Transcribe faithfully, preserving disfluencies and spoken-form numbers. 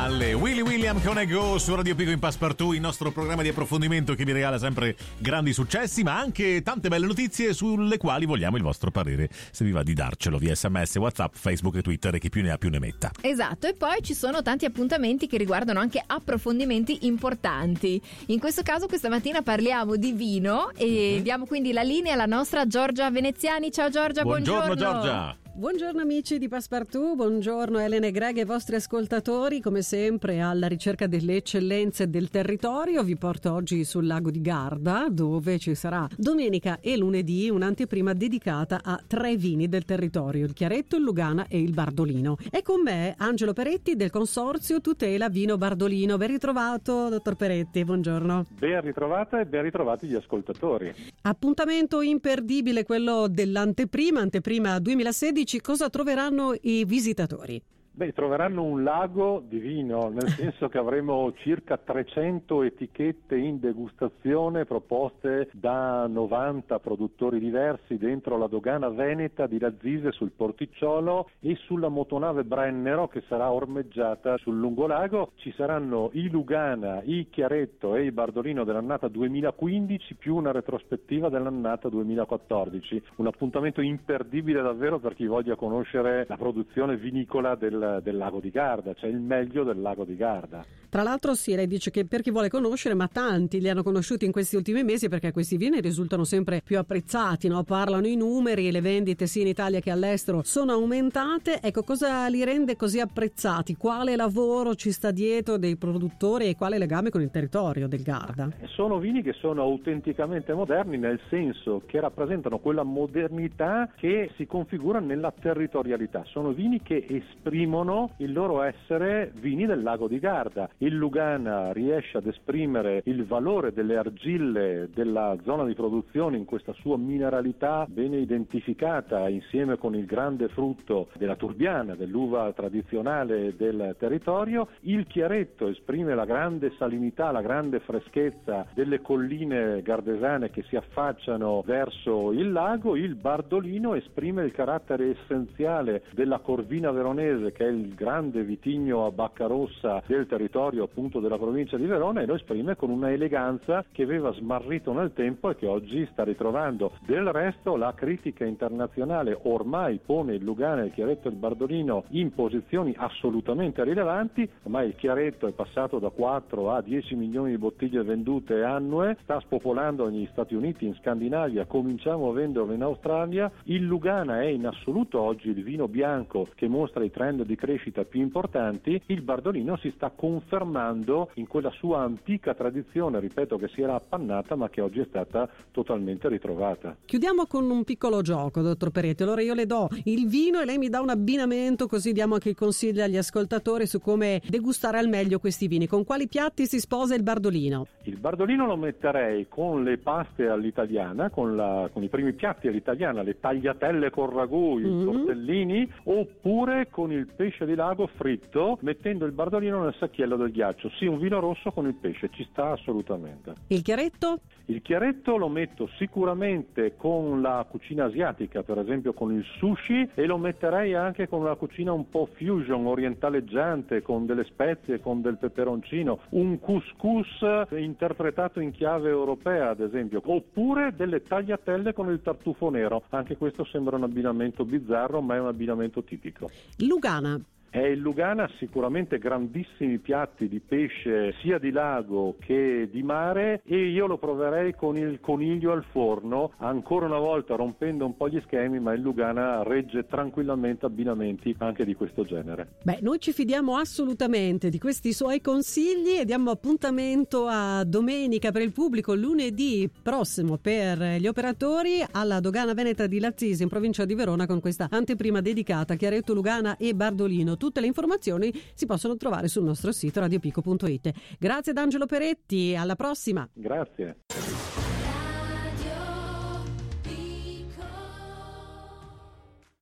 Valle, Willy William con Ego su Radio Pico in Passepartout, il nostro programma di approfondimento che vi regala sempre grandi successi, ma anche tante belle notizie sulle quali vogliamo il vostro parere, se vi va di darcelo via sms, WhatsApp, Facebook e Twitter, e chi più ne ha più ne metta. Esatto, e poi ci sono tanti appuntamenti che riguardano anche approfondimenti importanti. In questo caso questa mattina parliamo di vino e mm-hmm. diamo quindi la linea alla nostra Giorgia Veneziani. Ciao Giorgia, buongiorno. Buongiorno Giorgia. Buongiorno amici di Passepartout, buongiorno Elena e Greg e i vostri ascoltatori. Come sempre alla ricerca delle eccellenze del territorio vi porto oggi sul lago di Garda, dove ci sarà domenica e lunedì un'anteprima dedicata a tre vini del territorio, il Chiaretto, il Lugana e il Bardolino. E con me Angelo Peretti del Consorzio Tutela Vino Bardolino. Ben ritrovato dottor Peretti, buongiorno. Ben ritrovata e ben ritrovati gli ascoltatori. Appuntamento imperdibile quello dell'anteprima, anteprima duemilasedici. Cosa troveranno i visitatori? Beh, troveranno un lago di vino, nel senso che avremo circa trecento etichette in degustazione proposte da novanta produttori diversi dentro la dogana veneta di Lazzise sul Porticciolo e sulla motonave Brennero che sarà ormeggiata sul lungolago. Ci saranno i Lugana, i Chiaretto e i Bardolino dell'annata duemilaquindici più una retrospettiva dell'annata duemilaquattordici. Un appuntamento imperdibile davvero per chi voglia conoscere la produzione vinicola del del lago di Garda, cioè il meglio del lago di Garda. Tra l'altro sì, lei dice che per chi vuole conoscere, ma tanti li hanno conosciuti in questi ultimi mesi perché questi vini risultano sempre più apprezzati, no? Parlano i numeri, le vendite sia in Italia che all'estero sono aumentate. Ecco, cosa li rende così apprezzati? Quale lavoro ci sta dietro dei produttori e quale legame con il territorio del Garda? Sono vini che sono autenticamente moderni, nel senso che rappresentano quella modernità che si configura nella territorialità. Sono vini che esprimono il loro essere vini del lago di Garda. Il Lugana riesce ad esprimere il valore delle argille della zona di produzione in questa sua mineralità bene identificata, insieme con il grande frutto della Turbiana, dell'uva tradizionale del territorio. Il Chiaretto esprime la grande salinità, la grande freschezza delle colline gardesane che si affacciano verso il lago. Il Bardolino esprime il carattere essenziale della Corvina Veronese, che è il grande vitigno a bacca rossa del territorio appunto della provincia di Verona, e lo esprime con una eleganza che aveva smarrito nel tempo e che oggi sta ritrovando. Del resto la critica internazionale ormai pone il Lugana, il Chiaretto e il Bardolino in posizioni assolutamente rilevanti. Ormai il Chiaretto è passato da quattro a dieci milioni di bottiglie vendute annue, sta spopolando negli Stati Uniti, in Scandinavia, cominciamo a venderlo in Australia. Il Lugana è in assoluto oggi il vino bianco che mostra i trend di crescita più importanti. Il Bardolino si sta confermando in quella sua antica tradizione, ripeto, che si era appannata ma che oggi è stata totalmente ritrovata. Chiudiamo con un piccolo gioco, dottor Peretti. Allora io le do il vino e lei mi dà un abbinamento, così diamo anche il consiglio agli ascoltatori su come degustare al meglio questi vini. Con quali piatti si sposa il Bardolino? Il Bardolino lo metterei con le paste all'italiana, con, la, con i primi piatti all'italiana, le tagliatelle con ragù, i mm-hmm. tortellini, oppure con il pesce di lago fritto, mettendo il Bardolino nel sacchiello del ghiaccio. Sì, un vino rosso con il pesce, ci sta assolutamente. Il Chiaretto? Il Chiaretto lo metto sicuramente con la cucina asiatica, per esempio con il sushi, e lo metterei anche con una cucina un po' fusion, orientaleggiante, con delle spezie, con del peperoncino, un couscous interpretato in chiave europea ad esempio, oppure delle tagliatelle con il tartufo nero. Anche questo sembra un abbinamento bizzarro, ma è un abbinamento tipico. Lugana? È il Lugana sicuramente grandissimi piatti di pesce sia di lago che di mare, e io lo proverei con il coniglio al forno, ancora una volta rompendo un po' gli schemi, ma il Lugana regge tranquillamente abbinamenti anche di questo genere. Beh, noi ci fidiamo assolutamente di questi suoi consigli e diamo appuntamento a domenica per il pubblico, lunedì prossimo per gli operatori alla Dogana Veneta di Lazzise in provincia di Verona, con questa anteprima dedicata a Chiaretto, Lugana e Bardolino. Tutte le informazioni si possono trovare sul nostro sito radiopico punto it. Grazie ad Angelo Peretti, alla prossima. Grazie.